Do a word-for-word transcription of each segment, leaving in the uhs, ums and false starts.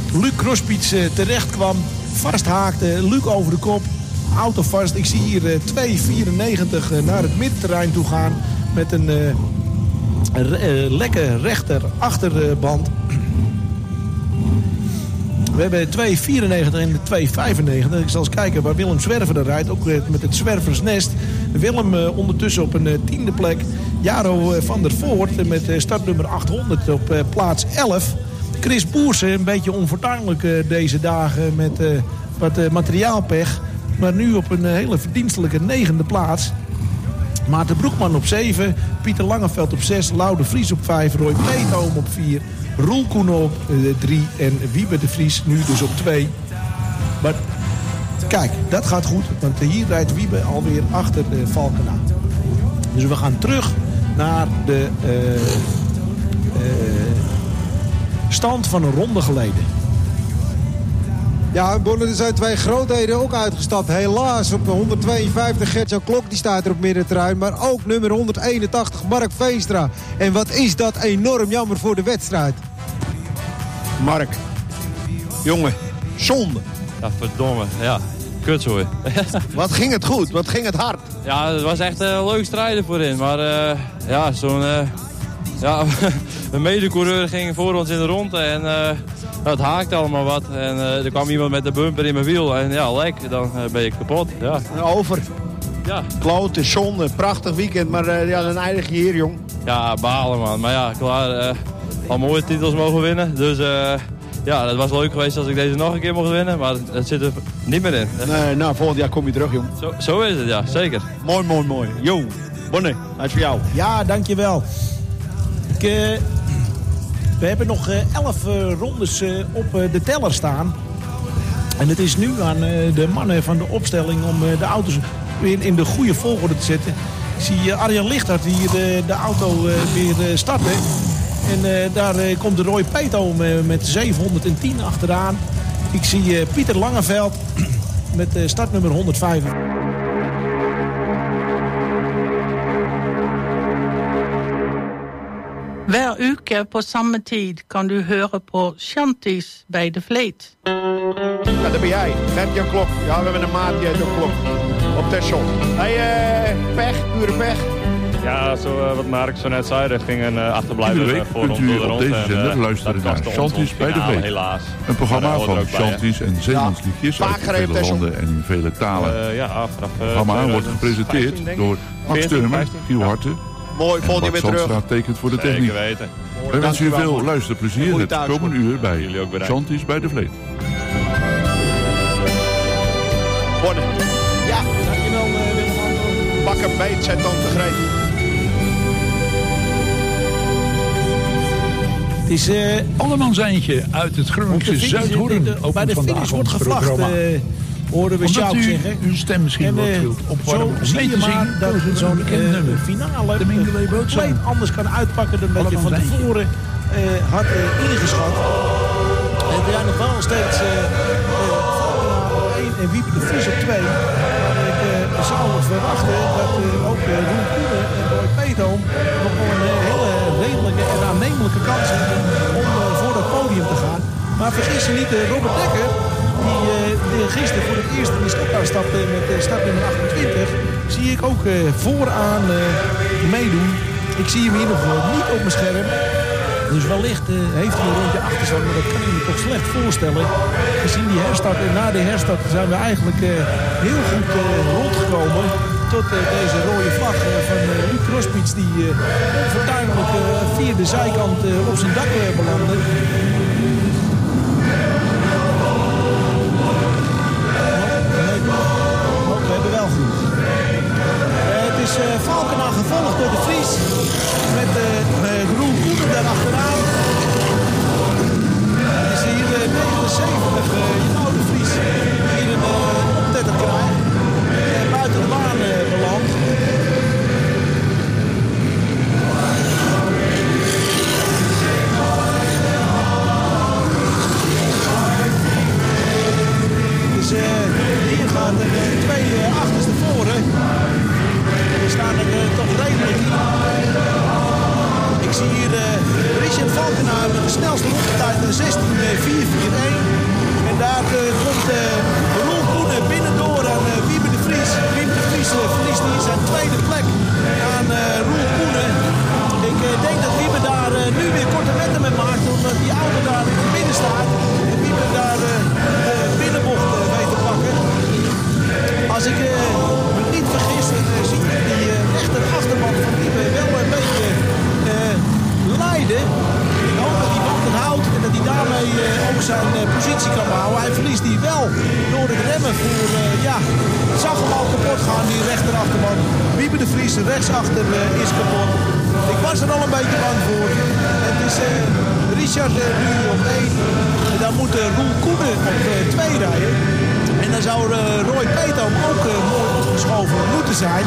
Luc Krospits uh, terecht kwam. Vasthaakte, Luc over de kop. Auto vast. Ik zie hier uh, twee vierennegentig uh, naar het middenterrein toe gaan. Met een uh, re- uh, lekker rechter achterband. We hebben twee vierennegentig en de twee vijfennegentig. Ik zal eens kijken waar Willem Zwerver er rijdt. Ook met het Zwerversnest. Willem uh, ondertussen op een uh, tiende plek. Jaro uh, van der Voort met uh, startnummer achthonderd op uh, plaats elf. Chris Boersen, een beetje onfortuinlijk uh, deze dagen met uh, wat uh, materiaalpech. Maar nu op een uh, hele verdienstelijke negende plaats. Maarten Broekman op zeven. Pieter Langeveld op zes. Lau de Vries op vijf. Roy Peetoom op vier. Roel Koenen op drie en Wiebe de Vries nu dus op twee. Maar kijk, dat gaat goed, want hier rijdt Wiebe alweer achter uh, Valkena. Dus we gaan terug naar de uh, uh, stand van een ronde geleden. Ja, Bonne, er zijn twee grootheden ook uitgestapt. Helaas op de honderdtweeënvijftig Gert-Jan Klok, die staat er op middenterrein. Maar ook nummer honderdeenentachtig Mark Veenstra. En wat is dat enorm jammer voor de wedstrijd. Mark, jongen, zonde. Ja, verdomme, ja. Kut zo. Wat ging het goed, wat ging het hard. Ja, het was echt uh, leuk strijden voorin. Maar uh, ja, zo'n... Uh, ja, een medecoureur ging voor ons in de ronde en... Uh, het haakte allemaal wat en uh, er kwam iemand met de bumper in mijn wiel en ja, lek, dan uh, ben je kapot. Ja. Over. Ja. Klote, zonde, prachtig weekend, maar uh, ja, dan eindig je hier, jong. Ja, balen man. Maar ja, klaar, uh, al mooie titels mogen winnen. Dus uh, ja, het was leuk geweest als ik deze nog een keer mocht winnen, maar het zit er niet meer in. Nee, nou, volgend jaar kom je terug, jong. Zo, zo is het, ja, zeker. Mooi, mooi, mooi. Yo, Bonne, dat is voor jou. Ja, dankjewel. Ik... Uh... We hebben nog elf uh, rondes uh, op uh, de teller staan. En het is nu aan uh, de mannen van de opstelling om uh, de auto's weer in de goede volgorde te zetten. Ik zie uh, Arjan Lichthart hier uh, de auto uh, weer uh, starten. En uh, daar uh, komt de Roy Peetoom uh, met zevenhonderdtien achteraan. Ik zie uh, Pieter Langeveld met uh, startnummer honderdvijf. Hver uke på samme tid kan du høre på Shanties bij de Vleet. Ja, dat ben jij. Gert-Jan Klok. Ja, we hebben een maat die heet ook Klok. Op Texel. Hey, uh, pech, pure pech. Ja, zo, uh, wat Mark zo net zei, er ging een uh, achterblijver Iedere week voor kunt ons u door de op rond. deze zender en, uh, luisteren naar Shanties bij de Vleet. Helaas. Een programma Maar, uh, van ook bij, Shanties en Zeemansliedjes Ja, uit vele landen en in vele talen. Uh, ja, vanaf, uh, Het programma wordt gepresenteerd door Max Turmer, Giel Harten. Mooi, volgend jaar weer terug. Zandstraat tekent voor de Zeker techniek. weten. Wij wensen u veel luisterplezier het komende uur bij Jullie ook bedankt. Shanties bij de Vleet. Bonne. Ja, dankjewel uh, Willem Anton. Bakker beet, zet dan te greep. Het is uh, Andermans eindje uit het Groningse Zuidhoorn. Bij de finish wordt gevlacht, uh, hoorden we Sjouk zeggen. Uw stem misschien en, wat uh, wilt opwarmen. Zo zie je maar dat zo'n uh, finale compleet anders kan uitpakken dan dat je van tevoren uh, had uh, ingeschat. En we zijn nog wel steeds uh, uh, op één en Wiebe de Vries op twee. Maar ik uh, zou verwachten dat uh, ook uh, Roel Koenen en Roy Peetoom nog wel een uh, hele redelijke en aannemelijke kans hebben om uh, voor dat podium te gaan. Maar vergis je niet, uh, Robert Dekker, die, uh, die gisteren voor het eerst in de stad stapte met uh, startnummer achtentwintig, zie ik ook uh, vooraan uh, meedoen. Ik zie hem hier nog uh, niet op mijn scherm. Dus wellicht uh, heeft hij een rondje achterstand, maar dat kan ik me toch slecht voorstellen. Gezien die herstart en na de herstart zijn we eigenlijk uh, heel goed uh, rondgekomen. Tot uh, deze rode vlag uh, van uh, Luc Krospits die uh, onfortuinlijk uh, via de zijkant uh, op zijn dak uh, belandde. Oh, we hebben wel goed. Uh, het is uh, Valkena gevolgd door de Vries. Met uh, Roel Koenen daar achteraan. Je ziet hier uh, negenenzeventig uh, oude Vries hier een uh, optetter krijgt. Uh, buiten de baan uh, belandt. Dus uh, hier gaan er uh, twee uh, achterste voren. Er staan er uh, toch redelijk in. Ik zie hier uh, Richard Valkenaar met de snelste rondetijd zestien vier vier één. En daar uh, komt uh, Roel Koenen binnendoor aan uh, Wiebe de Vries. Wiebe de Vries uh, verliest hier zijn tweede plek aan uh, Roel Koenen. Ik uh, denk dat Wiebe daar uh, nu weer korte metten mee maakt, omdat die auto daar in het midden staat. En Wiebe daar uh, de binnenbocht uh, weet te pakken. Als ik uh, me niet vergis, dan uh, zie ik die uh, rechter achterband van Wiebe wel een beetje uh, leiden. Ik hoop dat hij banden houdt en dat hij daarmee uh, ook zijn uh, positie kan behouden. Hij verliest die wel door het remmen voor, uh, ja, het zag hem al kapot gaan, die rechterachterband. Wiebe de Vries rechtsachter uh, is kapot. Ik was er al een beetje bang voor. Het is uh, Richard uh, nu op één. En dan moet uh, Roel Koenen op twee uh, rijden. En dan zou uh, Roy Peetoom ook uh, mooi opgeschoven moeten zijn.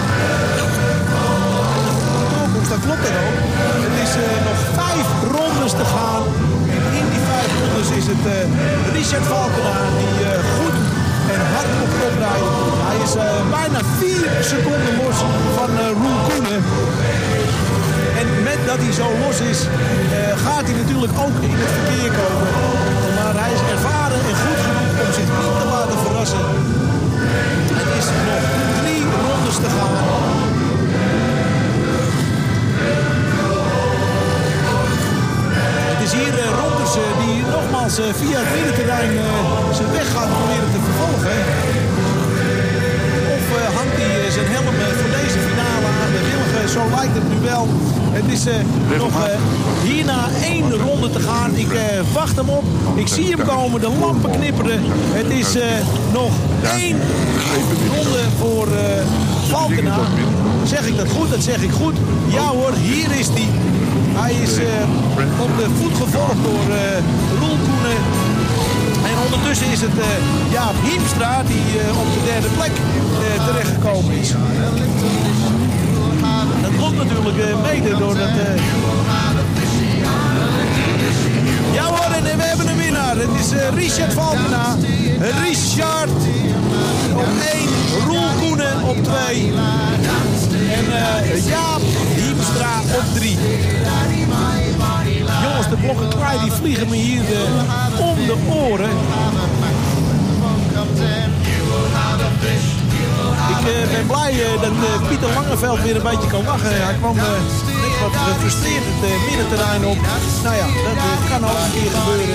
Dat klopt er ook. Het is uh, nog vijf rondes te gaan. En in die vijf rondes is het uh, Richard Valkenaar die uh, goed en hard op kop rijdt. Hij is uh, bijna vier seconden los van uh, Roel Koenen. En met dat hij zo los is, uh, gaat hij natuurlijk ook in het verkeer komen. Maar hij is ervaren en goed genoeg om zich niet te laten verrassen. Het is nog drie rondes te gaan. Het is hier uh, Ronders uh, die nogmaals uh, via het middenterrein uh, zijn weg gaat proberen te vervolgen. Of uh, hangt hij uh, zijn helm uh, voor deze finale aan de wilgen? Zo lijkt het nu wel. Het is uh, nog uh, hierna één ronde te gaan. Ik uh, wacht hem op. Ik zie hem komen. De lampen knipperen. Het is uh, nog één ronde voor uh, Valkenaar. Zeg ik dat goed? Dat zeg ik goed. Ja hoor, hier is hij. Hij is uh, op de voet gevolgd door uh, Roel Koenen. En ondertussen is het uh, Jaap Hiemstra die uh, op de derde plek uh, terechtgekomen is. Dat komt natuurlijk uh, mede door dat... Uh... Ja hoor, en we hebben een winnaar. Het is uh, Richard Valkenaar. Richard op één, Roel Koenen op twee. En uh, Jaap Hiemstra op drie. Jongens, de blokken kraai die vliegen me hier uh, om de oren. Ik uh, ben blij uh, dat uh, Pieter Langeveld weer een beetje kan lachen. Hij kwam uh, net wat gefrustreerd het uh, middenterrein op. Nou ja, dat uh, kan ook een keer gebeuren.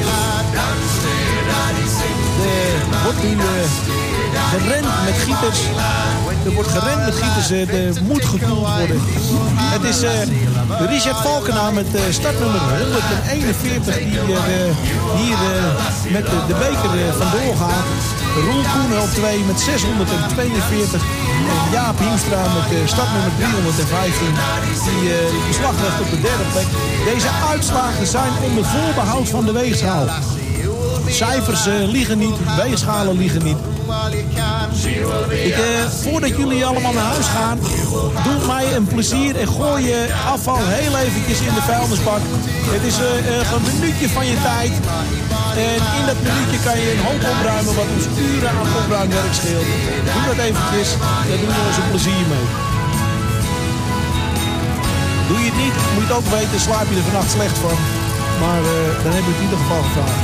Er wordt nu uh, gerend met gieters. Er wordt gerend met gieters. Uh, er moet gekoeld worden. Het is uh, Richard Valkenaar met uh, startnummer honderdeenenveertig die uh, hier uh, met de, de beker uh, vandoor gaat. Roel Koenen op twee met zeshonderdtweeënveertig. En Jaap Hiemstra met uh, startnummer driehonderdvijftien. Die uh, beslag legt op de derde plek. Deze uitslagen zijn onder voorbehoud van de weegschaal. Cijfers uh, liegen niet, weegschalen liegen niet. Ik, uh, voordat jullie allemaal naar huis gaan, doe mij een plezier en gooi je afval heel eventjes in de vuilnisbak. Het is uh, uh, een minuutje van je tijd. En in dat minuutje kan je een hoop opruimen wat ons uren aan opruimwerk scheelt. Doe dat eventjes, daar doen we ons een plezier mee. Doe je het niet, moet je het ook weten, slaap je er vannacht slecht van. Maar uh, dan heb ik het in ieder geval gevraagd.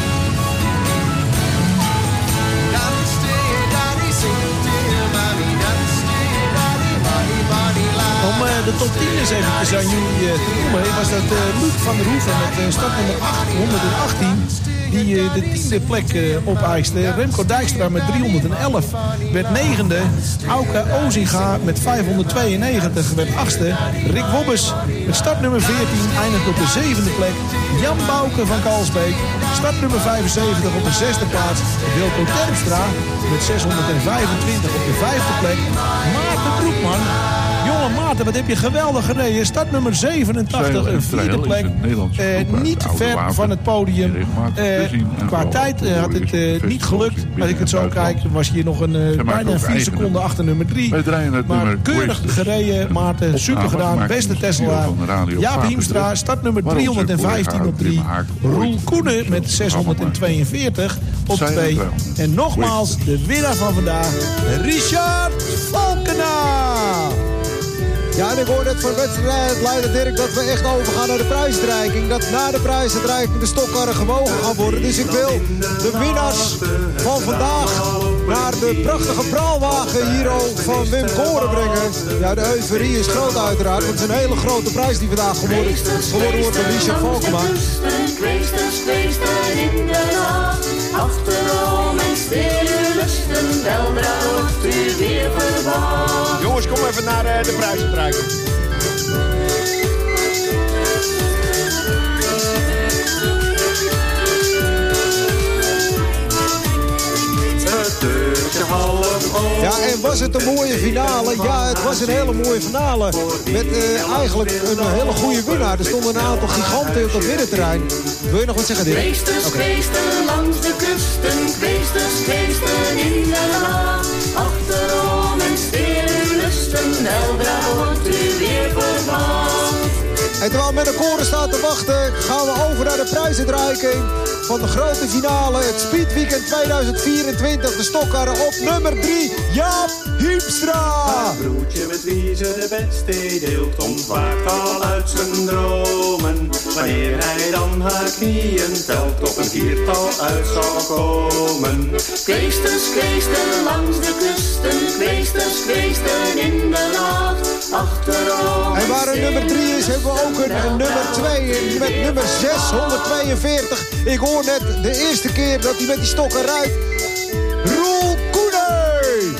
Om uh, de top tien eens eventjes aan jullie uh, te noemen, was dat uh, Luc van der Hoeven met uh, startnummer achthonderdachttien. Die uh, de tiende plek uh, opeiste. Remco Dijkstra met driehonderdelf werd negende. Auke Ozinga met vijfhonderdtweeënnegentig werd achtste. Rick Wobbes met startnummer veertien eindigt op de zevende plek. Jan Bouke van Kalsbeek, startnummer vijfenzeventig op de zesde plaats. Wilco Terpstra met zeshonderdvijfentwintig op de vijfde plek. Maarten Broekman. Jonge Maarten, wat heb je geweldig gereden. Startnummer zevenentachtig, een vierde plek. Uh, niet ver van het podium. Uh, qua tijd uh, had het uh, niet gelukt. Als ik het zo kijk, was je nog een uh, bijna vier seconden achter nummer drie. Maar keurig gereden, Maarten. Super gedaan. Beste Tesla. Jaap Hiemstra, startnummer driehonderdvijftien op drie. Roel Koenen met zeshonderdtweeënveertig op twee. En nogmaals, de winnaar van vandaag, Richard Valkenaar. Ja, en ik hoor net van wedstrijdleider Dirk dat we echt overgaan naar de prijsuitreiking. Dat na de prijsuitreiking de stokkarren gewogen gaan worden. Dus ik wil de winnaars van vandaag naar de prachtige praalwagen hier al van Wim Koren brengen. Ja, de euforie is groot uiteraard. Want het is een hele grote prijs die vandaag geworden, geworden wordt door Richard Valkema. Kweesters, kweesters in de nacht. Achterom en stille lusten. Weldra wordt u weer verwacht. Jongens, kom even naar uh, de prijsuitreiking. Ja, en was het een mooie finale? Ja, het was een hele mooie finale. Met uh, eigenlijk een hele goede winnaar. Er stonden een aantal giganten op het middenterrein. Wil je nog wat zeggen, Dirk? Kweesters, okay. Kweesters langs de kusten. Kweesters, kweesters in de nacht. Achterom en stille lusten. Weldra wordt u weer verwacht. En terwijl men de koren staat te wachten, gaan we over naar de prijsuitreiking van de grote finale. Het Speedweekend tweeduizend vierentwintig. De stokkarren op nummer drie, Jaap Hiemstra. Het broertje met wie ze de bedstee deelt, ontwaakt al uit zijn dromen. Wanneer hij dan haar knieën telt, op een viertal uit zal komen. Kweesters, kweesters langs de kusten. Kweesters, kweesters in de nacht. Achterom. En waar een nummer drie is, hebben we ook een, een nummer twee met nummer zeshonderdtweeënveertig. Ik hoor net de eerste keer dat hij met die stokken rijdt. Roel Koenee!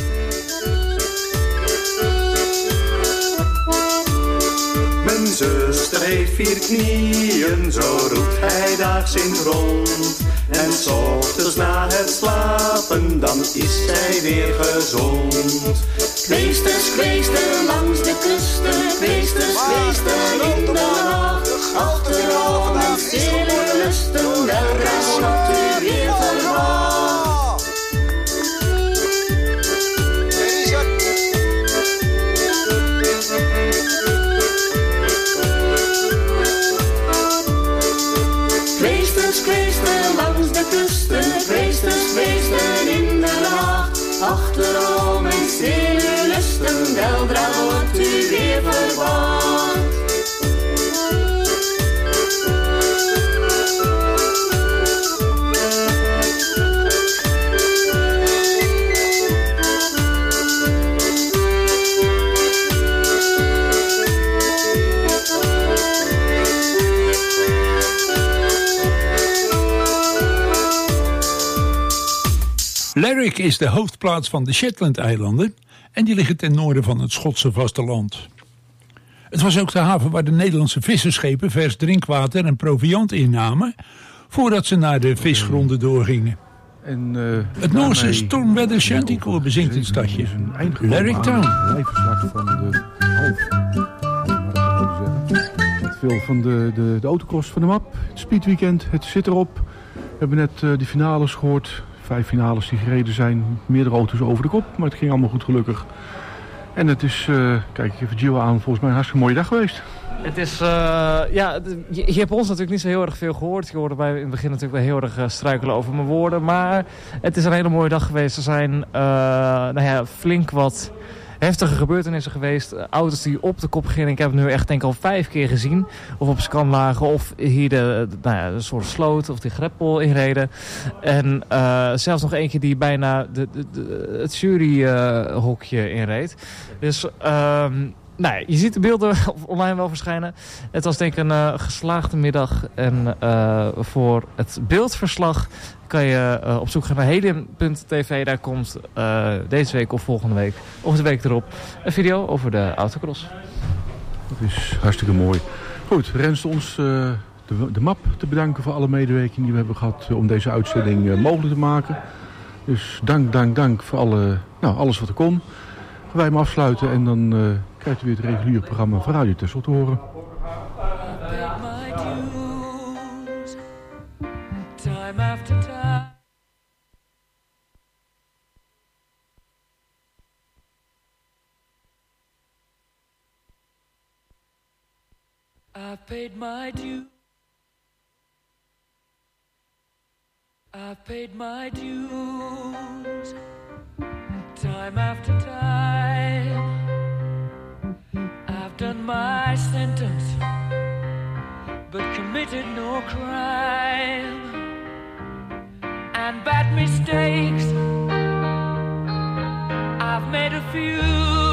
Mijn zuster heeft vier knieën, zo roept hij daags in het rond. En 's ochtends na het slapen, dan is zij weer gezond. Kweesters, kweesters langs de kusten. Kweesters, kweesters in de nacht. Achterom en stille lusten. Weldra wordt u weer verwacht. Kweesters, kweesters langs de kusten. Kweesters, kweesters in de nacht. Achterom en stille lusten. Weldra wordt u weer verwacht. Lerwick is de hoofdplaats van de Shetland-eilanden en die liggen ten noorden van het Schotse vasteland. Het was ook de haven waar de Nederlandse visserschepen vers drinkwater en proviand innamen voordat ze naar de visgronden doorgingen. En, uh, het Noorse Stormweather Shantycore bezinkt het stadje, Lerwick Town. Lijfverslag van de half. Met veel van de, de, de autocross van de map, het speedweekend, het zit erop. We hebben net uh, de finales gehoord. Vijf finales die gereden zijn. Meerdere auto's over de kop. Maar het ging allemaal goed gelukkig. En het is, uh, kijk even Gio aan, volgens mij een hartstikke mooie dag geweest. Het is, uh, ja, je, je hebt ons natuurlijk niet zo heel erg veel gehoord. Je hoorde bij in het begin natuurlijk wel heel erg uh, struikelen over mijn woorden. Maar het is een hele mooie dag geweest. Er zijn uh, nou ja, flink wat heftige gebeurtenissen geweest. Auto's die op de kop gingen. Ik heb het nu echt denk ik al vijf keer gezien. Of op scan lagen. Of hier de, nou ja, een soort sloot. Of die greppel inreden. En uh, zelfs nog eentje die bijna de, de, de, het juryhokje uh, inreed. Dus Um, Nou ja, je ziet de beelden online wel verschijnen. Het was denk ik een uh, geslaagde middag. En uh, voor het beeldverslag kan je uh, op zoek gaan naar helium punt t v. Daar komt uh, deze week of volgende week, of de week erop, een video over de autocross. Dat is hartstikke mooi. Goed, rest ons uh, de, de map te bedanken voor alle medewerking die we hebben gehad uh, om deze uitzending uh, mogelijk te maken. Dus dank, dank, dank voor alle, nou, alles wat er kon. Gaan wij hem afsluiten en dan uh, krijgt u weer het reguliere programma van Radio Texel te horen. I paid my due. I paid my dues. Time after time, I've committed no crime and bad mistakes. I've made a few.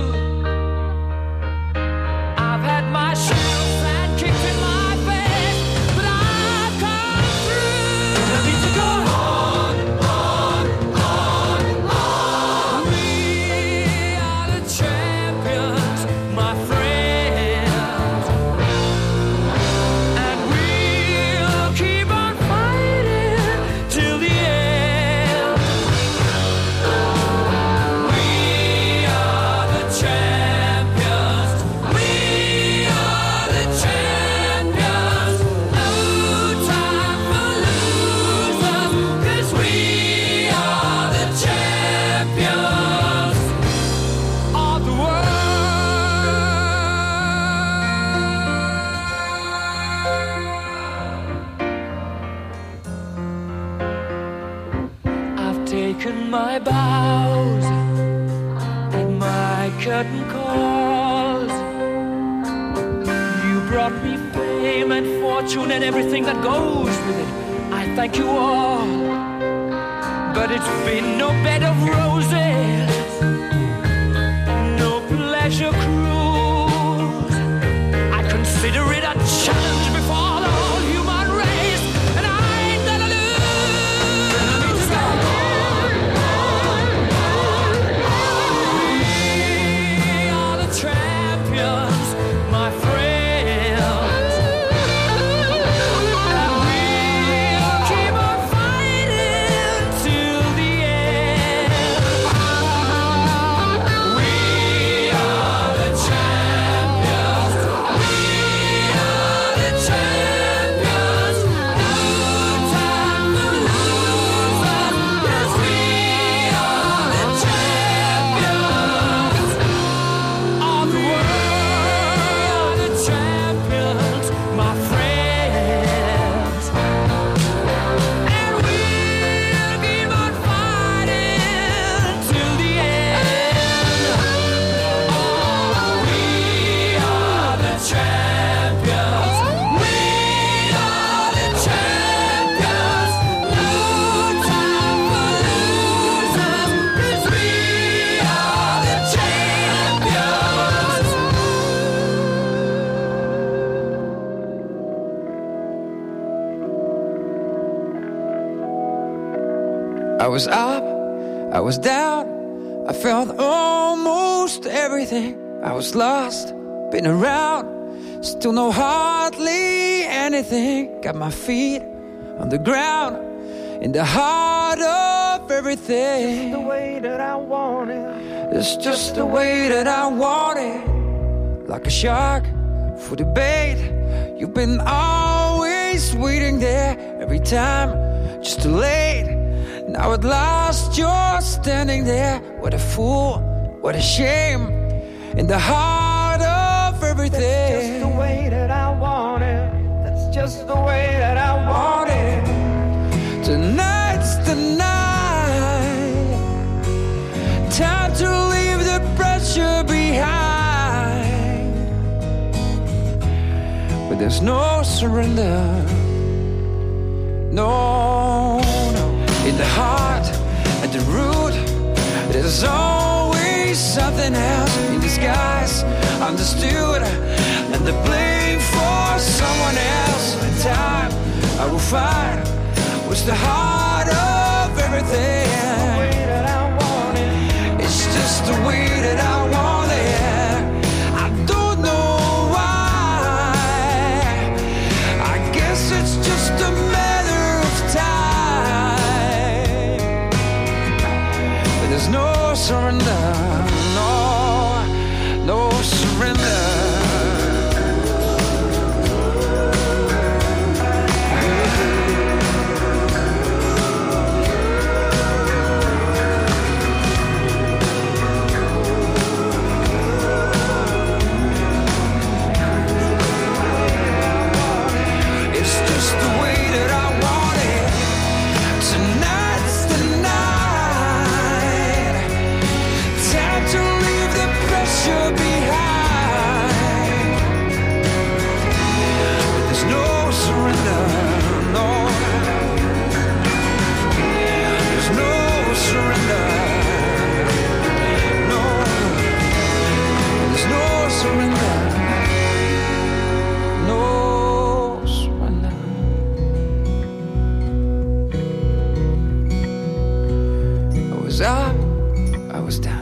I've had my shells and kicked in my face, but I've come through. I need to go on, on, on, on. We are the champions, my friends, and we'll keep on fighting till the end. We are the champions. We are the champions. No time for losers, 'cause we are the champions of the world. I've taken my bows and my curtain calls. You brought me fame and fortune and everything that goes with it. I thank you all, but it's been no bed of roses, no pleasure cruise. I consider it a challenge before the whole human race, and I ain't gonna lose. We are the champions, my friends, and we'll keep on fighting till the end. We are the champions. We are the champions. No time for losers, 'cause we are the champions of the world. The champions, my friends, and we'll keep on fighting till the end. Oh, we are the champions. We are the champions. No time for losers, 'cause we are the champions. I was up, I was down, I felt almost everything. I was lost, been around, still know hardly anything. Got my feet on the ground, in the heart of everything. The way that I want it. It's just the way that I want it. Like a shark for the bait. You've been always waiting there, every time, just too late. Now at last you're standing there. What a fool, what a shame. In the heart of everything. That's just the way that I want it. That's just the way that I want it. Tonight's the night. Time to leave the pressure behind. But there's no surrender. No, no. In the heart, at the root, there's always something else in disguise, understood, and the blame for someone else. In time, I will find what's the heart of everything. It's just the way that I want it. I don't know why. I guess it's just a matter of time. But there's no surrender, no, no surrender. Time 'cause I, I was down.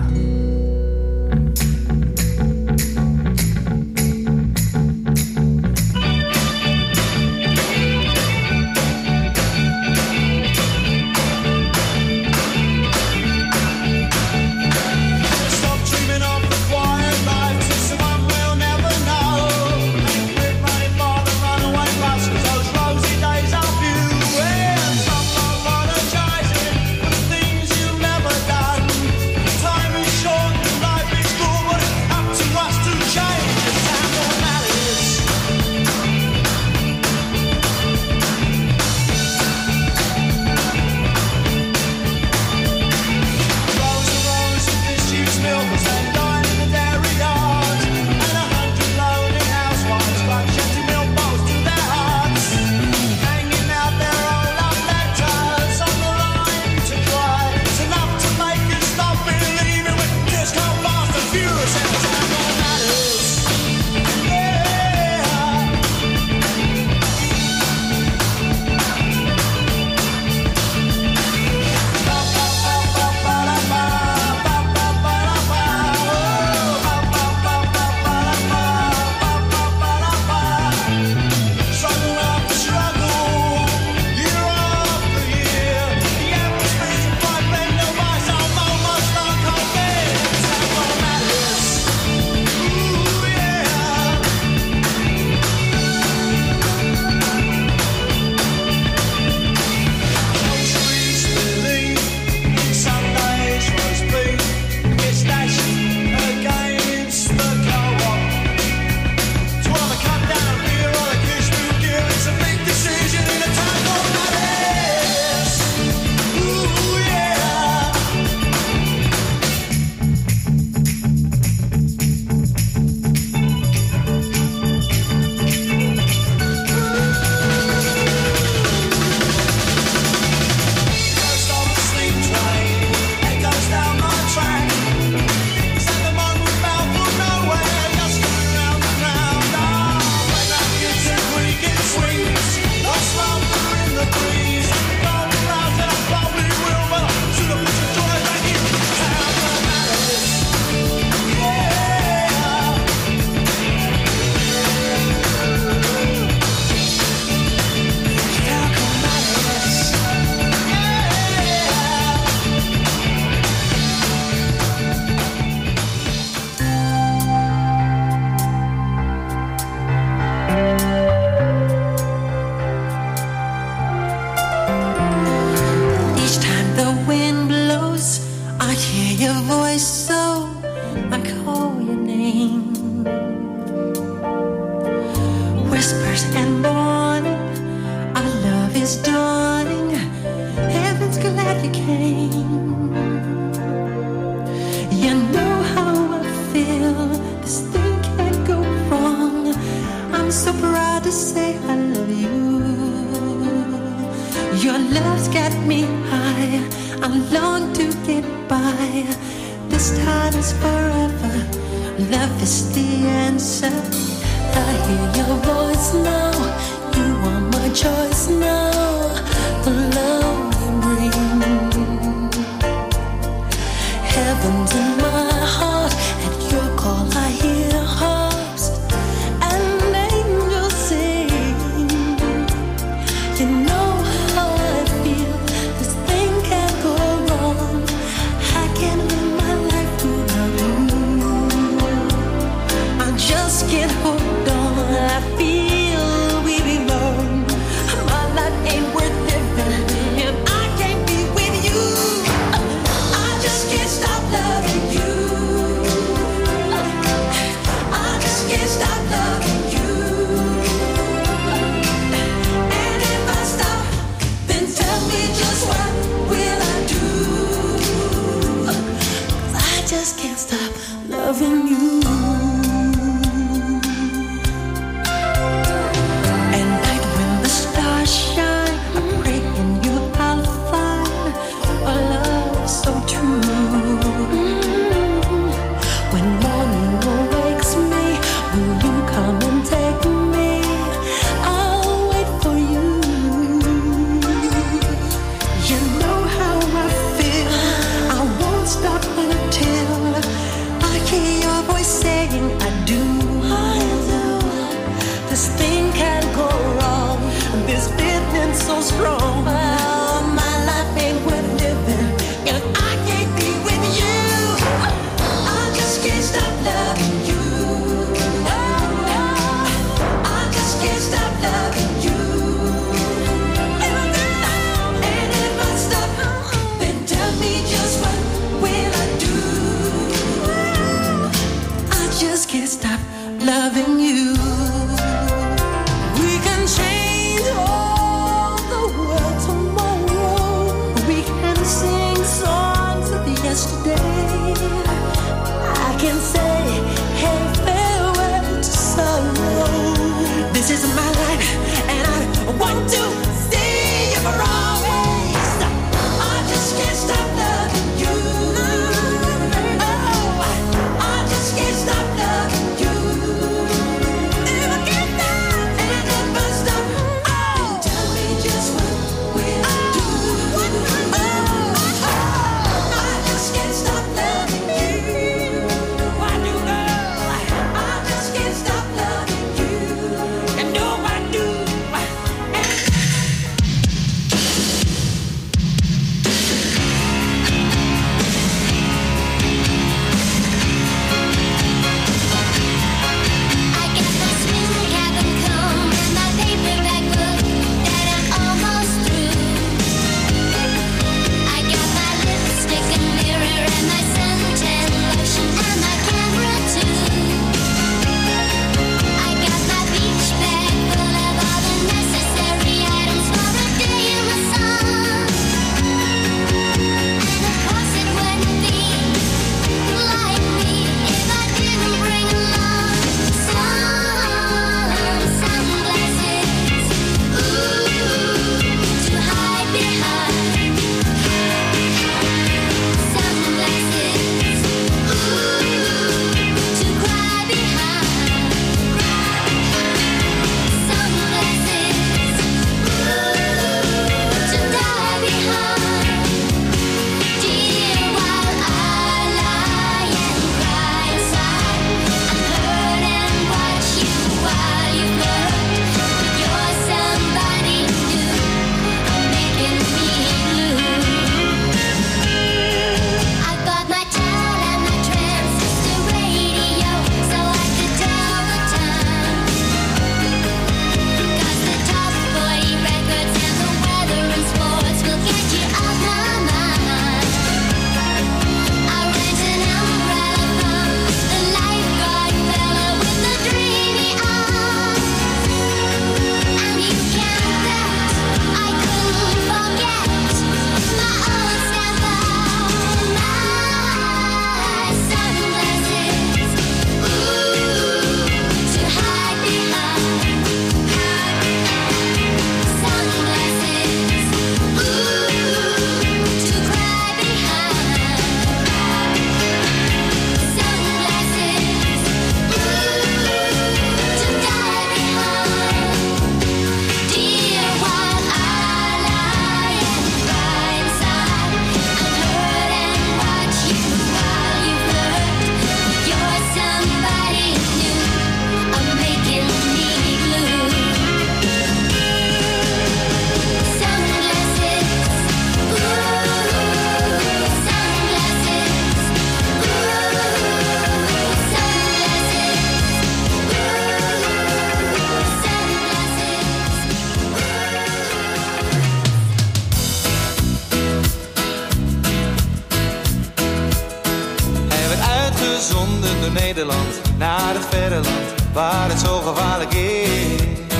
door Nederland, naar het verre land, waar het zo gevaarlijk is.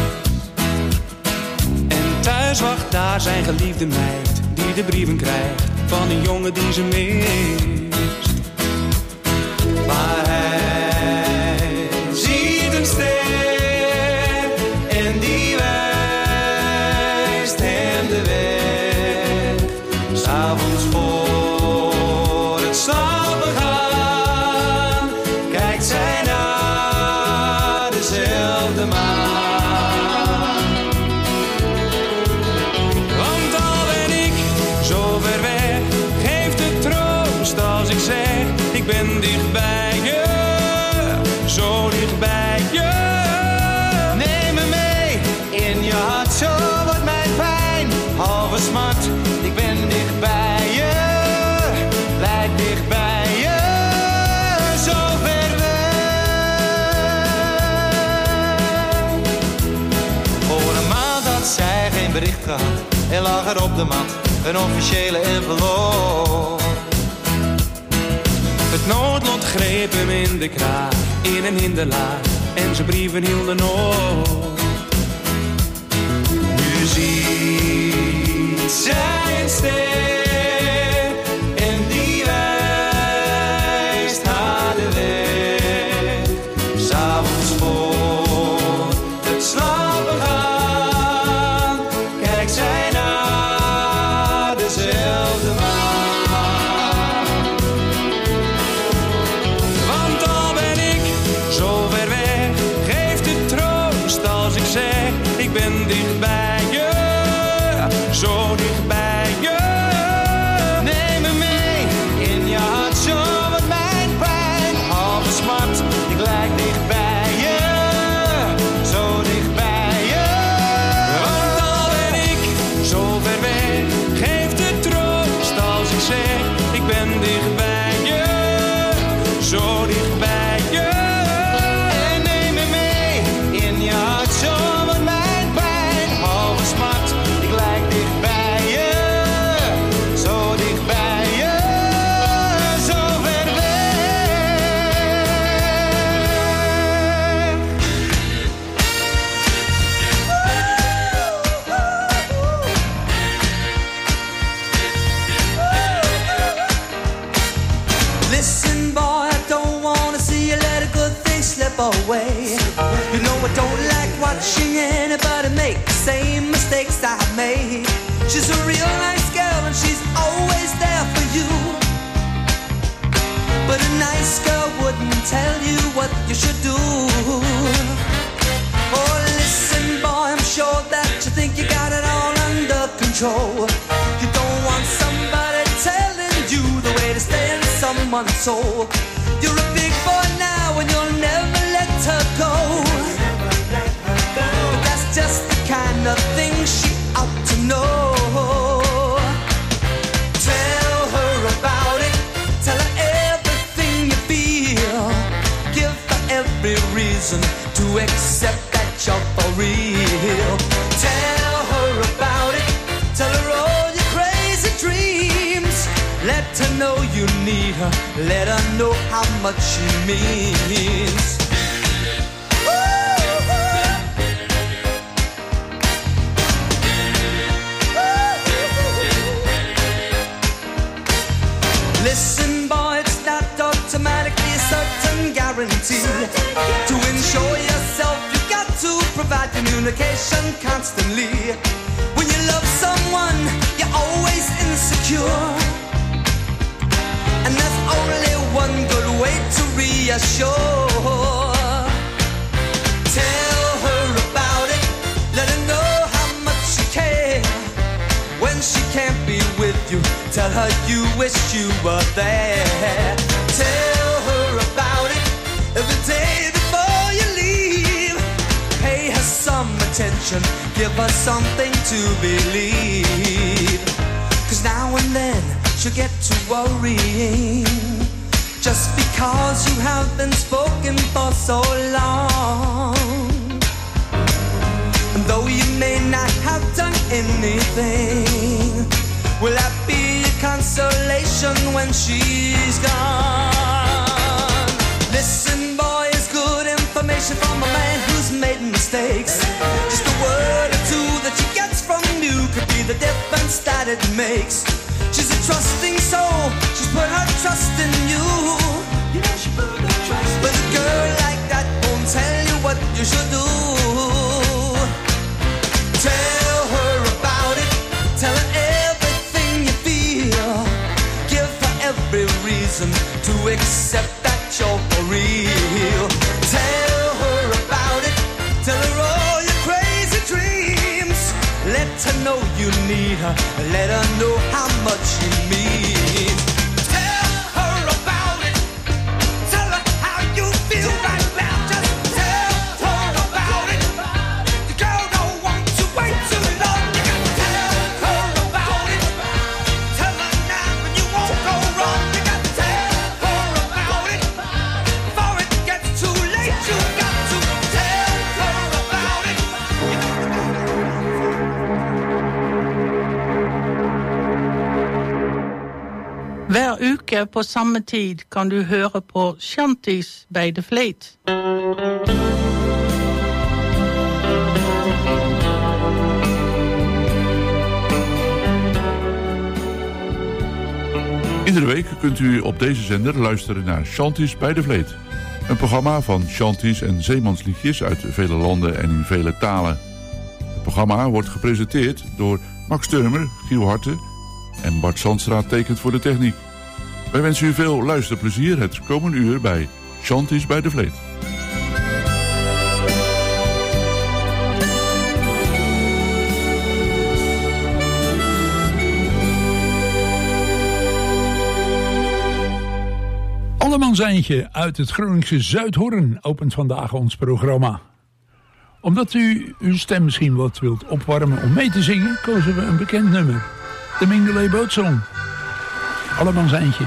En thuis wacht daar zijn geliefde meid, die de brieven krijgt van een jongen die ze mist. Maar hij ziet een ster en die wijst hem de weg. 'S Avonds voor het slapen gaan, kijkt zij naar dezelfde maan. Want al ben ik zo ver weg, geeft het troost als ik zeg, ik ben dicht bij je, zo dicht bij je. Neem me mee in je hart, zo wordt mijn pijn halve smart. Ik ben dicht bij je, blijf dicht bij je, zo ver weg. Voor een maand had zij geen bericht gehad en lag er op de mat een officiële envelop. Het noodlot greep hem in de kraag, in een hinderlaag, en zijn brieven hielden op. Nu ziet zij een ster en die wijst haar de weg. 'S Avonds voor het slapen gaan, kijkt zij naar dezelfde maan. Want al ben ik zo ver weg, geeft het troost als ik zeg, ik ben dicht bij je, zo dicht bij je. Neem me mee in je hart, zo wordt mijn pijn halve smart. Ik lijk dicht bij je, zo dicht bij je. Want al ben ik zo ver weg, geeft het troost als ik zeg, ik ben dicht bij je, zo dicht bij je. En neem me mee in je hart, zo wordt mijn pijn halve smart. Ik lijk dicht bij je, zo dicht bij je, zo ver weg. Listen, boy, I don't wanna see you let a good thing slip away. You know I don't like watching anybody make the same mistakes I made. She's a real nice girl and she's always there for you. But a nice girl wouldn't tell you what you should do. Oh, listen, boy, I'm sure that you think you got it all under control. You don't want somebody telling you the way to stay in someone's soul. You're a big boy now and you'll never let her go. But that's just the kind of thing she ought to know. Tell her about it, tell her everything you feel. Give her every reason to accept that you're for real. Tell her about it, tell her all your crazy dreams. Let her know you need her, let her know how much she means. Listen, boy, it's not automatically a certain guarantee. To ensure yourself, you got to provide communication constantly. When you love someone, you're always insecure. And there's only one good way to reassure. Tell her about it, let her know how much you care. When she can't be with you, tell her you wish you were there. Tell her about it every day before you leave. Pay her some attention, give her something to believe. 'Cause now and then she'll get to worrying, just because you have been spoken for so long. And though you may not have done anything, will that be a consolation when she's gone? Listen, the difference that it makes. She's a trusting soul, she's put her trust in you. You know she put her trust in you. But a girl like that won't tell you what you should do. Tell her about it, tell her everything you feel. Give her every reason to accept that you're for real. Tell her about it, tell her all your crazy dreams. Let her know you need her, let her know how much you mean. Tell her about it, tell her how you feel right now. Just tell her about it. The girl don't want to wait too long. You gotta tell her about it. Tell her now and you won't go wrong. You gotta tell her about it. Before it gets too late, you got to tell her about it. Hver uke på samme tid kan du høre på Shanties bij de Vleet. Iedere week kunt u op deze zender luisteren naar Shanties bij de Vleet. Een programma van shanties en zeemansliedjes uit vele landen en in vele talen. Het programma wordt gepresenteerd door Max Turmer, Giel Harten en Bart Zandstra tekent voor de techniek. Wij wensen u veel luisterplezier het komende uur bij Shanties bij de Vleet. Allemans-Eindje uit het Groningse Zuidhorn opent vandaag ons programma. Omdat u uw stem misschien wat wilt opwarmen om mee te zingen, kozen we een bekend nummer. De Mindelay Bootsong. Allemans-Eindje.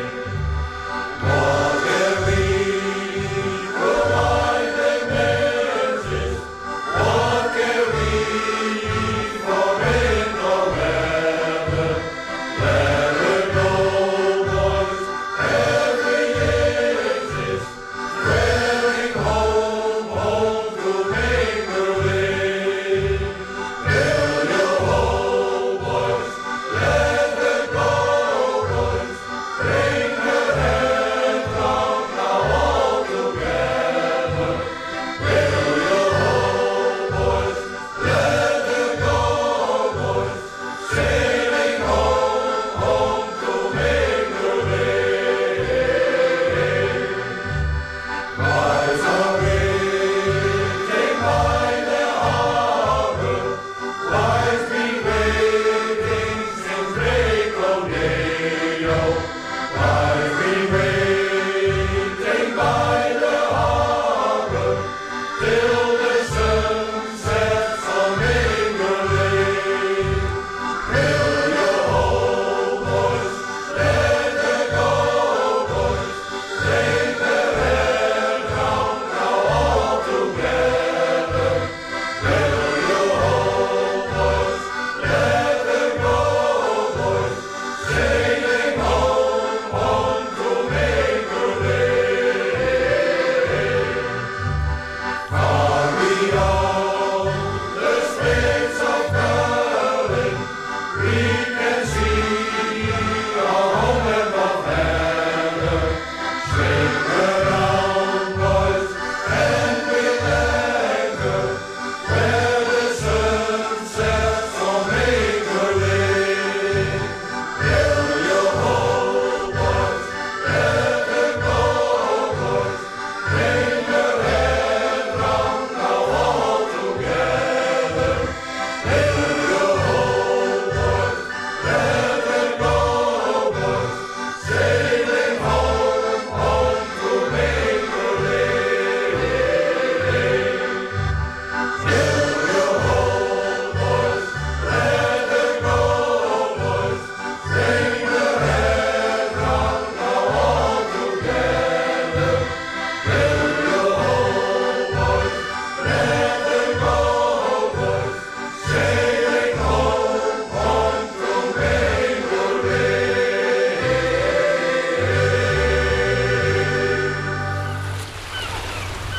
What a week, winding merry.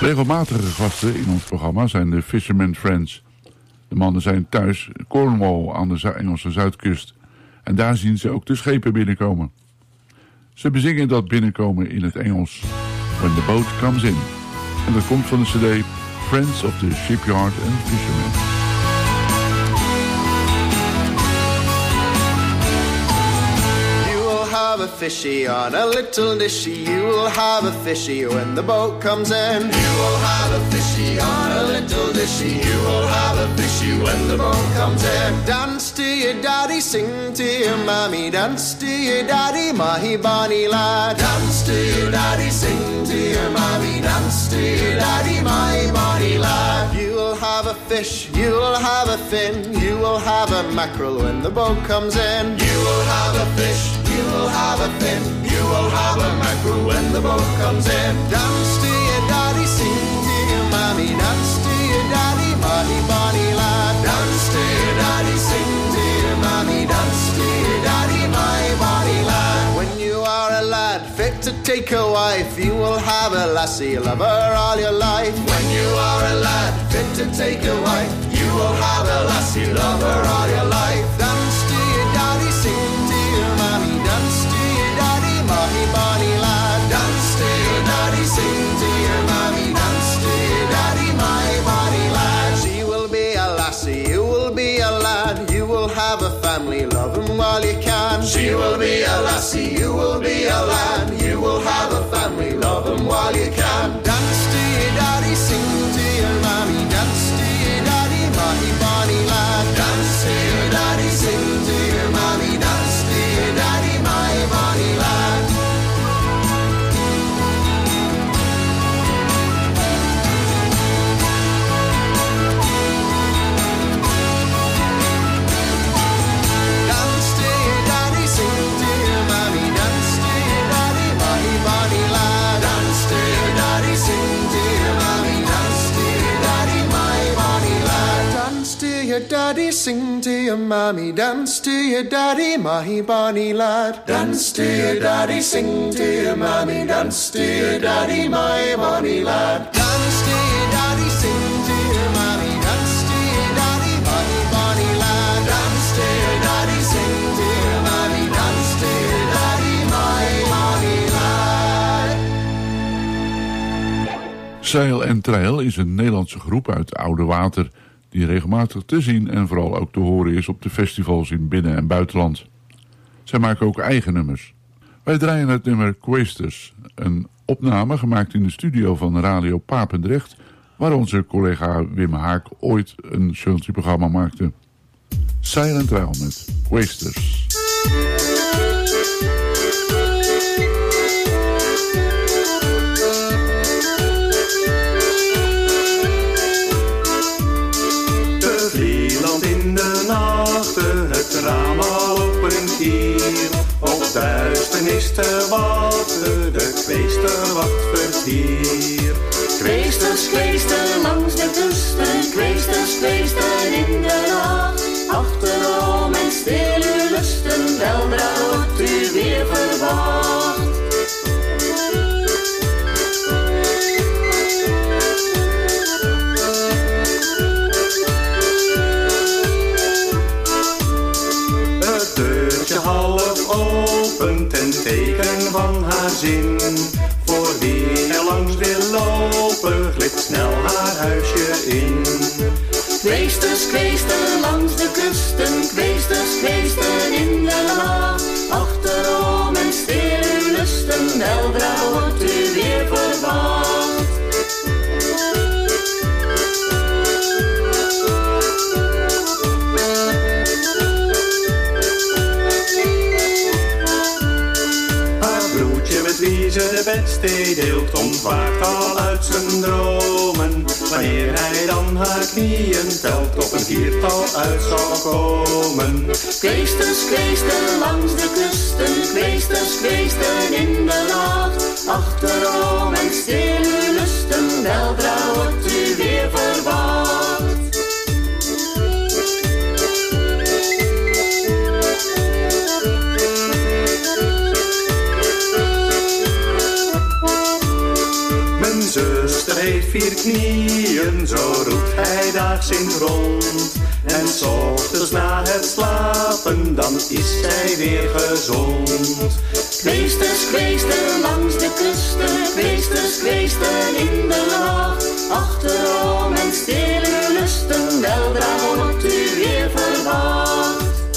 Regelmatige gasten in ons programma zijn de Fisherman Friends. De mannen zijn thuis in Cornwall aan de Engelse zuidkust. En daar zien ze ook de schepen binnenkomen. Ze bezingen dat binnenkomen in het Engels. When the boat comes in. En dat komt van de cd Friends of the Shipyard and Fishermen. A fishy on a little dishy, you will have a fishy when the boat comes in. You will have a fishy on a little dishy, you will have a fishy when the boat comes in. Dance to your daddy, sing to your mommy, dance to your daddy, my bonny lad. Dance to your daddy, sing to your mommy, dance to your daddy, my bonny lad. You will have a fish, you will have a fin, you will have a mackerel when the boat comes in. You will have a fish, you will have a fin, you will have a mackerel when the boat comes in. Dance to your daddy, sing to your mommy, dance to your daddy, my bonny lad. Dance to your daddy, sing to your mommy, dance to your daddy, my bonny lad. When you are a lad fit to take a wife, you will have a lassie lover all your life. When you are a lad fit to take a wife, you will have a lassie lover all your life. Dance to your daddy, sing to your mommy, dance to your daddy, my bonny lad. Dance to your daddy, sing to your mommy, dance to your daddy, my bonny lad. She will be a lassie, you will be a lad, you will have a family, love him while you can. She will be a lassie, you will be a lad, you will have a family, love him while you can. Dance to your daddy, sing to your mommy, dance to your daddy, my bonny lad. Dance to your daddy, sing to your mommy, dance to your daddy, my bonny lad. Dance to your daddy, sing to your mommy, dance to your daddy, my bonny lad. Dance to your daddy, sing to your mommy, dance to your daddy, my bonny lad. Dance to your daddy, sing to your mommy, dance to your daddy, my bonny lad. Dance to your daddy, sing to your mommy, dance to your daddy, my bonny lad. Dance to your daddy, sing to your mommy, dance to your daddy, my bonny lad. Dance to your daddy, sing to your mommy, dance to your daddy, my bonny lad. Zeil en Treil is een Nederlandse groep uit Oude Water die regelmatig te zien en vooral ook te horen is op de festivals in binnen- en buitenland. Zij maken ook eigen nummers. Wij draaien het nummer Quasters, een opname gemaakt in de studio van Radio Papendrecht, waar onze collega Wim Haak ooit een Shanty-programma maakte. Zeil en Treil met Quasters. In de nachten, het raam al open hier. Op duisternis te wachten, de kweester wacht vertier. Kweesters, kweester langs de kusten, kweesters, kweester in de nacht. Achterom en stil uw lusten, weldra wordt u weer verwacht. Half open ten teken van haar zin. Voor wie er langs wil lopen, glipt snel haar huisje in. Kweesters, kweester langs de kusten, kweesters, kweester in de nacht. Achterom en stil uw lusten, weldra wordt u weer verwacht. Wie ze de bedstee deelt, ontwaakt al uit zijn dromen. Wanneer hij dan haar knieën telt, op een viertal uit zal komen. Kweesters, kweester langs de kusten, kweesters, kweester in de nacht. Achterom en stil uw lusten, weldra wordt u weer verwacht. Zuster heeft vier knieën, zo roept hij daags in het rond. En 's ochtends na het slapen, dan is hij weer gezond. Kweesters, kweesten langs de kusten, kweesters, kweesten in de nacht. Achterom en stille lusten, weldra wordt u weer verwacht.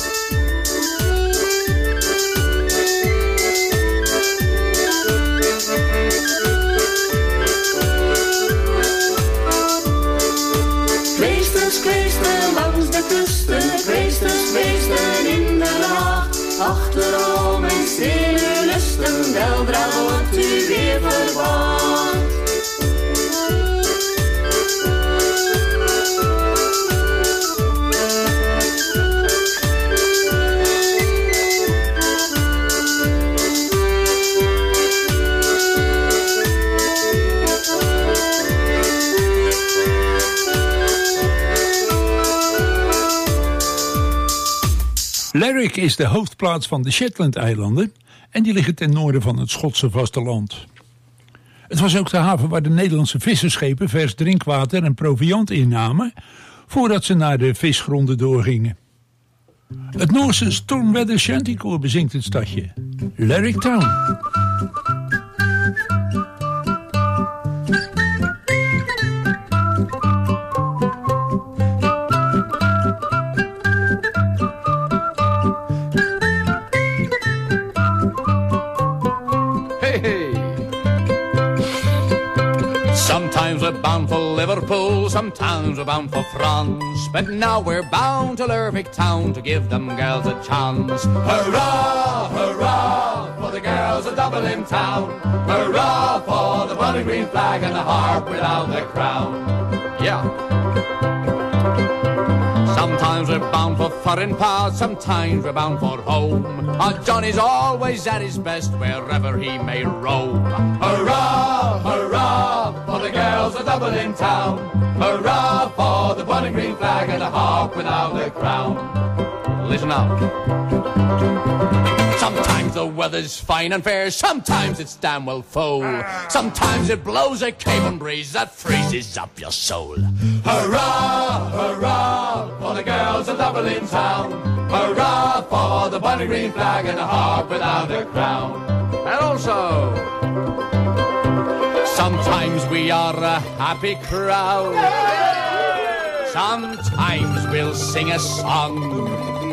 Kweesters, kweesten langs de kusten, kweesters, kweesten in de nacht. Achterom en stille lusten, weldra wordt u weer verwacht. Lerwick is de hoofdplaats van de Shetland-eilanden en die liggen ten noorden van het Schotse vasteland. Het was ook de haven waar de Nederlandse visserschepen vers drinkwater en proviand innamen voordat ze naar de visgronden doorgingen. Het Noorse Stormweather Shantykoor bezingt het stadje Lerwick Town. Sometimes we're bound for Liverpool, sometimes we're bound for France, but now we're bound to Lerwick Town to give them girls a chance. Hurrah, hurrah, for the girls of Dublin Town. Hurrah, for the bloody green flag and the harp without the crown. Yeah. Sometimes we're bound for foreign parts, sometimes we're bound for home. Our Johnny's always at his best wherever he may roam. Hurrah, hurrah, for the girls of Dublin Town. Hurrah, for the blood and green flag and the harp without the crown. Listen up. Sometimes the weather's fine and fair, sometimes it's damn well foul. Sometimes it blows a Cayman breeze that freezes up your soul. Hurrah, hurrah, for the girls of Dublin Town. Hurrah, for the blood and green flag and the harp without a crown. And also, sometimes we are a happy crowd. Sometimes we'll sing a song.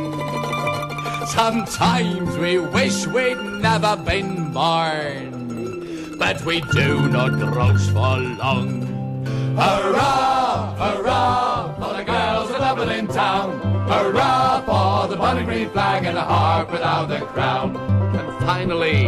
Sometimes we wish we'd never been born, but we do not grouse for long. Hurrah, hurrah, for the girls of Dublin Town. Hurrah, for the blood and green flag and the harp without the crown. And finally,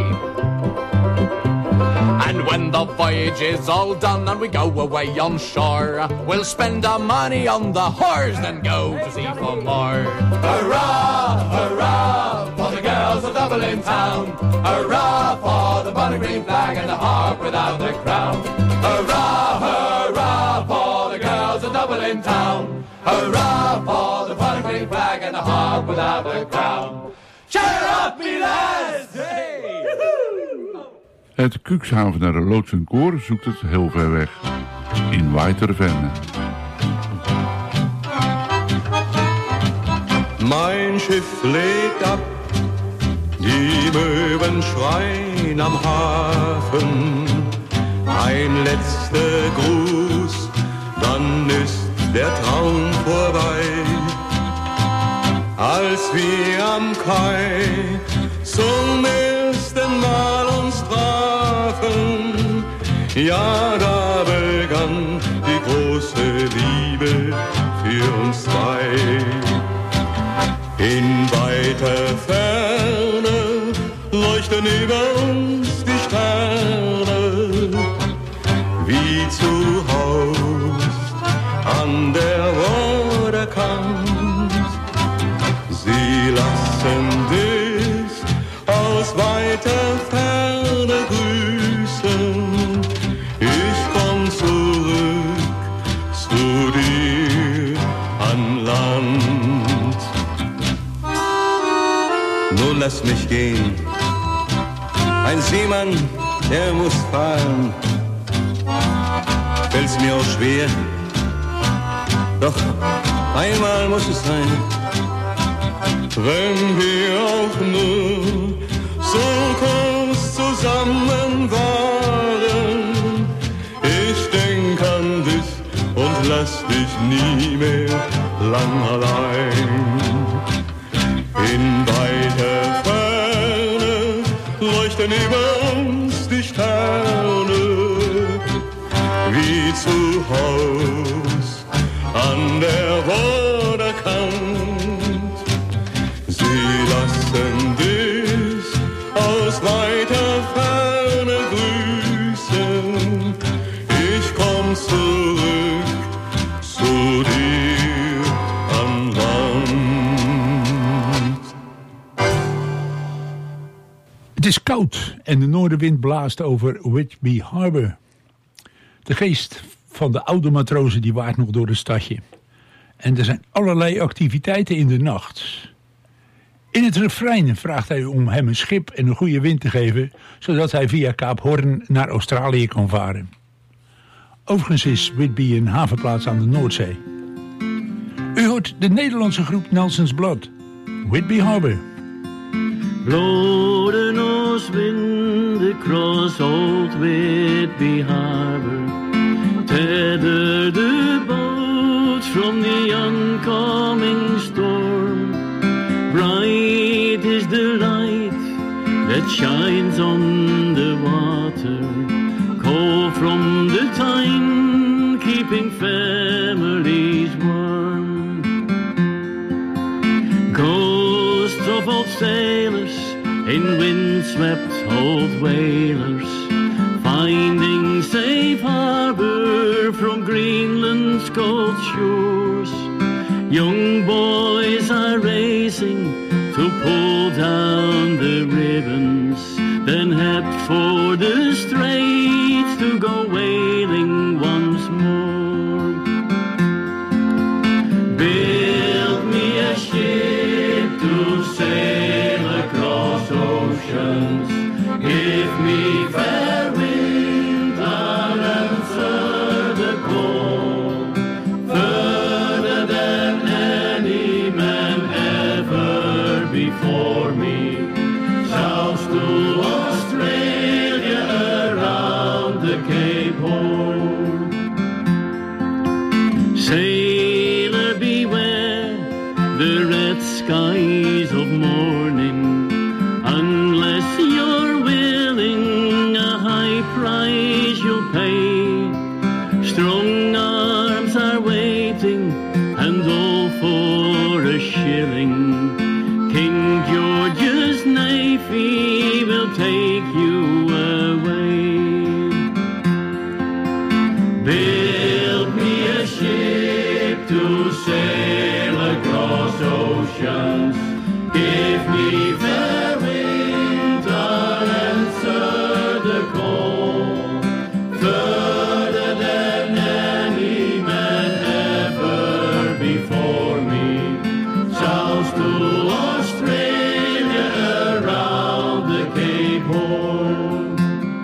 and when the voyage is all done and we go away on shore, we'll spend our money on the whores, then go to sea for more. Hurrah, hurrah, for the girls of Dublin Town. Hurrah, for the blood and green flag and the harp without the crown. Hurrah, hurrah, for the girls of Dublin Town. Hurrah, for the blood and green flag and the harp without the crown. Cheer up, me lads! Hey! Het Cuxhavener Loodsenkoor zoekt het heel ver weg. In Weitervenne. Mein Schiff legt ab, die Möwen schreien am Hafen. Ein letzter Gruß, dann ist der Traum vorbei. Als wir am Kai zum ersten Mal uns trafen, ja, da begann die große Liebe für uns zwei. In weiter Ferne leuchten über uns die Sterne, wie zu Haus an der Waterkant. Sie lassen dich aus weiter Ferne grüßen, ich komm zurück zu dir an Land. Nun lass mich gehen, ein Seemann, der muss fahren. fällt's mir auch schwer. Doch einmal muss es sein, wenn wir auch nur so kurz zusammen waren. Ich denk an dich und lass dich nie mehr lang allein. In weiter Ferne leuchten über uns die Sterne, wie zu Haus an der Waterkant. Sie lassen dich aus weiter Ferne grüßen. Ich komm zurück zu dir an Land. Het is koud en de noordenwind blaast over Whitby Harbor. De geest van de oude matrozen die waart nog door het stadje. En er zijn allerlei activiteiten in de nacht. In het refrein vraagt hij om hem een schip en een goede wind te geven, zodat hij via Kaap Horn naar Australië kan varen. Overigens is Whitby een havenplaats aan de Noordzee. U hoort de Nederlandse groep Nelson's Blood, Whitby Harbor. Blow the north wind across old Whitby Harbor. Tether the boats from the oncoming storm. Bright is the light that shines on the water. Cold from the Tyne, keeping families warm. Ghosts of old sailors in windswept old whalers, finding safe harbor from Greenland's cold shores. Young boys are racing to pull down the ribbons, then head for the straits to go whaling once more. Build me a ship to sail across oceans, give me fair wind, I'll answer the call. Further than any man ever before me, south to Australia around the Cape Horn. Sailor, beware the red skies of morning, unless you're willing a high price you'll pay. Strong arms are waiting and all for a shilling. King George's Navy will take you away. Build me a ship to sail across oceans, give me fair wind, I'll answer the call. Further than any man ever before me, south to Australia around the Cape Horn.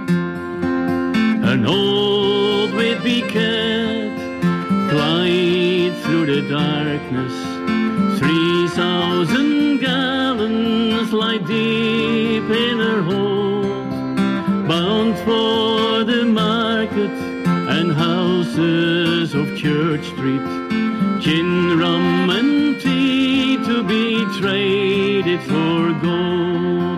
An old Whitby cat glide through the darkness, three thousand gallons lie deep in her hold, bound for the market and houses of Church Street, gin, rum and tea to be traded for gold.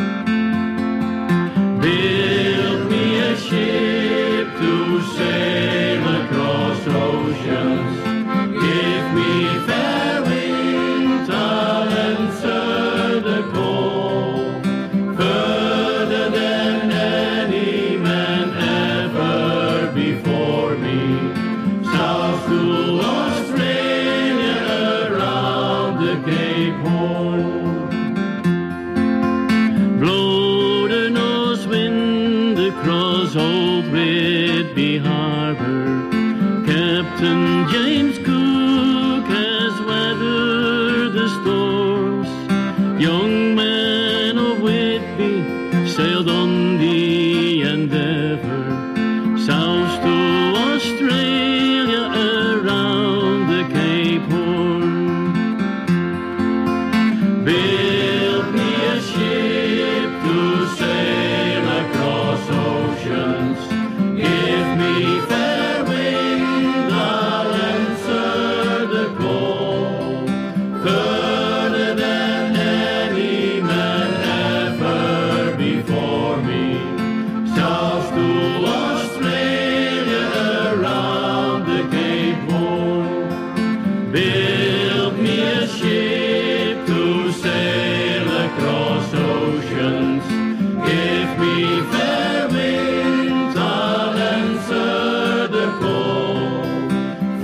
Build me a ship to sail across oceans, give me fair wind, I'll answer the call. Further than any man ever before me, south to Australia around the Cape Horn. Blow the north wind across old Whitby Harbor. Captain James Cook has weathered the storms. Young men of Whitby sailed on the Endeavour, south to Australia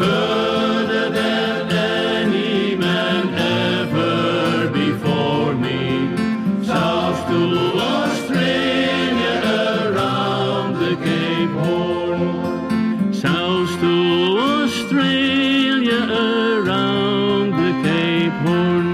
further than any man ever before me. South to Australia around the Cape Horn. South to Australia around the Cape Horn.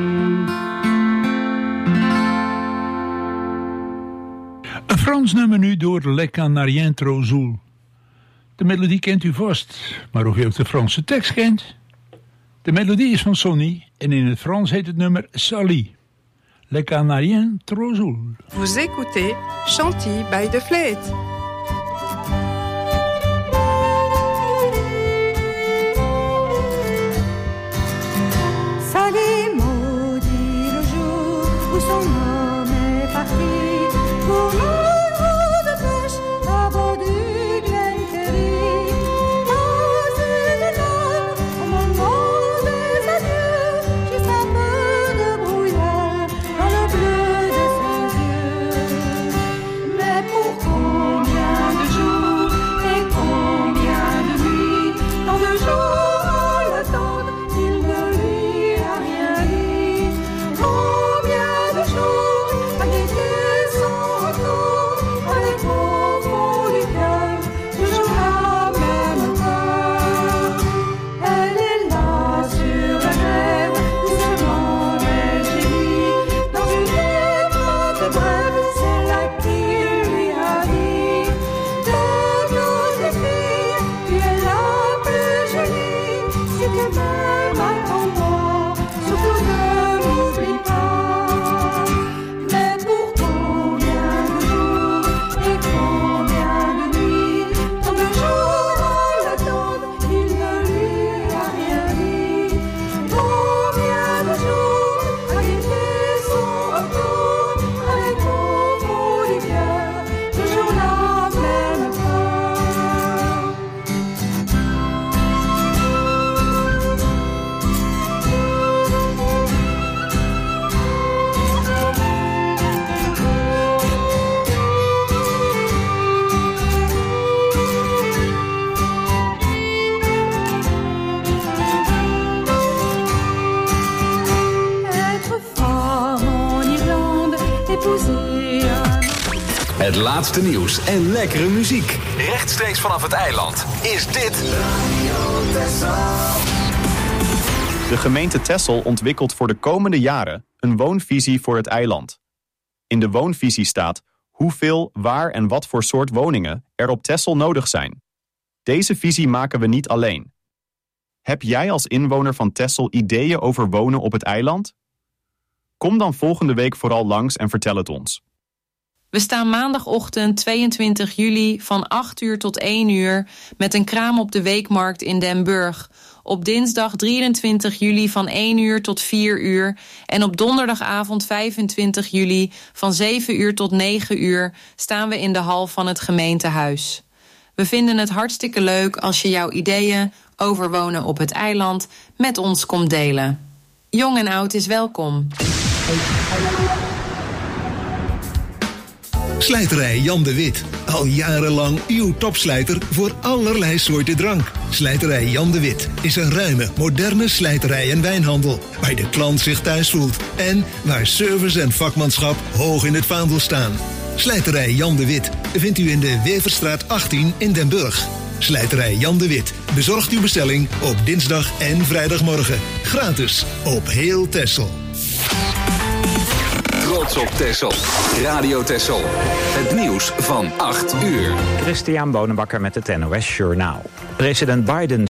Een Frans nummer nu door Le Canarien Trop Zoul. De melodie kent u vast, maar of u ook de Franse tekst kent? De melodie is van Sonny en in het Frans heet het nummer Sally. Le Canarien Trop Zoul. Vous écoutez Chantilly by the Fleet. Sally maudit le jour où son homme est parti pour le gros de pêche à bord du Glenferrie. Dans une lame, au moment des adieux, juste un peu de brouillard dans le bleu de ses yeux. Mais pour combien de jours et combien de nuits, tant de jours en l'attente, il ne lui a rien dit. Combien de jours a guetté son retour, avec au fond du cœur toujours la même peur. Elle est là sur la grève, doucement elle gémit. Dans une étreinte brève, c'est là qui lui a dit: de toutes les filles, tu es la plus jolie. Si tu m'aimes, attends-moi, surtout ne m'oublie pas. Mais pour combien de jours et combien de nuits, tant de jours en l'attente, il ne lui a rien dit. Combien de jours a guetté son retour, avec au fond du cœur toujours la même peur. Être femme en Irlande, épouser un Het laatste nieuws en lekkere muziek. Rechtstreeks vanaf het eiland. Is dit... De gemeente Texel ontwikkelt voor de komende jaren een woonvisie voor het eiland. In de woonvisie staat hoeveel, waar en wat voor soort woningen er op Texel nodig zijn. Deze visie maken we niet alleen. Heb jij als inwoner van Texel ideeën over wonen op het eiland? Kom dan volgende week vooral langs en vertel het ons. We staan maandagochtend tweeëntwintig juli van acht uur tot één uur... met een kraam op de Weekmarkt in Den Burg. Op dinsdag drieëntwintig juli van één uur tot vier uur... en op donderdagavond vijfentwintig juli van zeven uur tot negen uur... staan we in de hal van het gemeentehuis. We vinden het hartstikke leuk als je jouw ideeën over wonen op het eiland... met ons komt delen. Jong en oud is welkom. Slijterij Jan de Wit. Al jarenlang uw topslijter voor allerlei soorten drank. Slijterij Jan de Wit is een ruime, moderne slijterij en wijnhandel... waar de klant zich thuis voelt en waar service en vakmanschap hoog in het vaandel staan. Slijterij Jan de Wit vindt u in de Weverstraat achttien in Den Burg. Slijterij Jan de Wit bezorgt uw bestelling op dinsdag en vrijdagmorgen. Gratis op heel Texel. Trots op Texel. Radio Texel. Het nieuws van acht uur. Christian Bonenbakker met het N O S Journaal. President Biden